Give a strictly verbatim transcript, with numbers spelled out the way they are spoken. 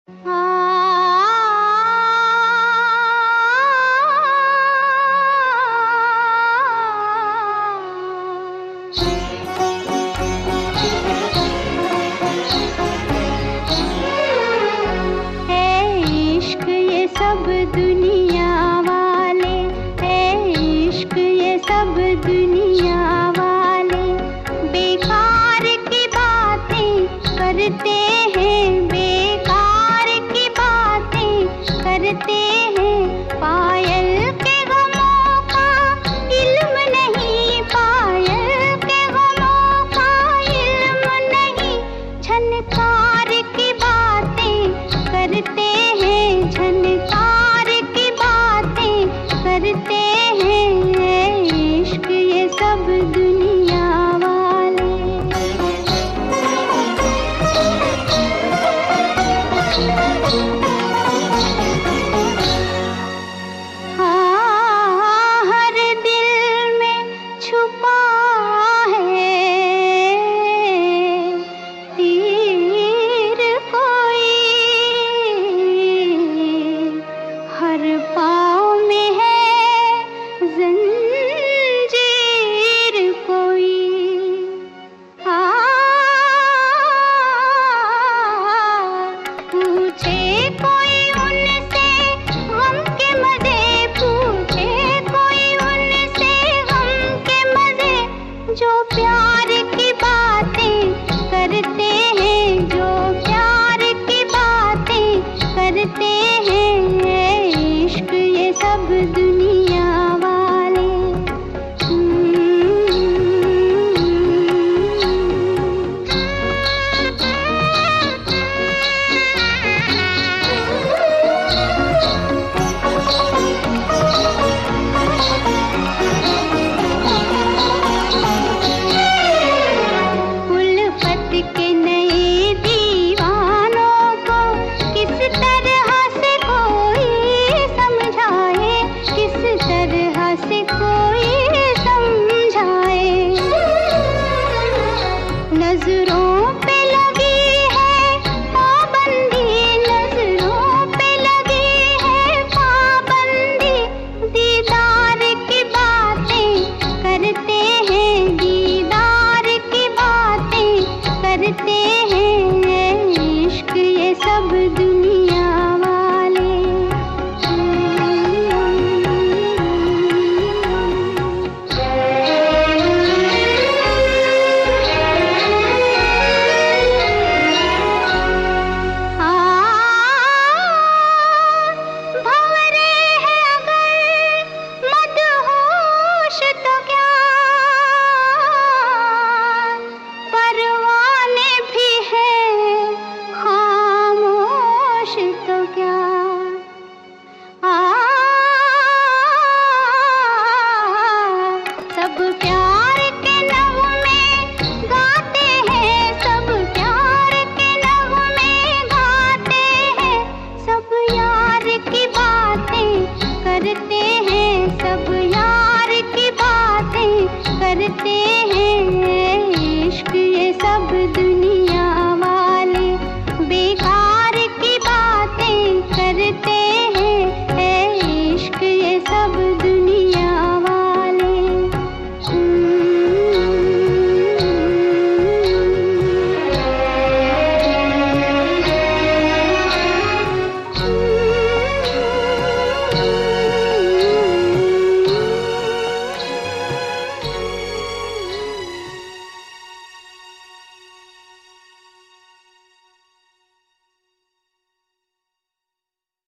सब दुनिया वाले, है इश्क ये सब दुनिया वाले, बेकार की बातें करते हैं, बेकार की बातें करते हैं। पायल के गमों का इल्म नहीं, पायल के गमों का इल्म नहीं, झनकार की बातें करते हैं, झनकार की बातें करते हैं। इश्क ये सब दुनिया वाले। हाँ, हर दिल में छुपा है तीर कोई, हर पाँव में है जंजीर कोई। हाँ, पूछे कोई उनसे गम के मजे, पूछे कोई उनसे गम के मजे, जो प्यार की बातें करते हैं, जो प्यार की बातें करते हैं। इश्क ये सब दुनिया वाले। उल्फत के नए दीवानों को किस तरह से कोई समझाए, किस तरह से कोई समझाए। नजरों पे लगी है पाबंदी, नजरों पे लगी है पाबंदी, दीदार की बातें करते हैं, दीदार की बातें करते हैं। इश्क ये सब दुनिया वाले। भंवरे हैं अगर मदहोश तो क्या, परवाने भी हैं खामोश तो क्या। आ, सब प्यार के नगमे गाते हैं, सब प्यार के नगमे गाते हैं, सब यार की बातें करते हैं, सब यार की बातें करते हैं। इश्क ये सब दुनिया वाले, बेकार की बातें करते हैं। इश्क ये सब दुनिया वाले।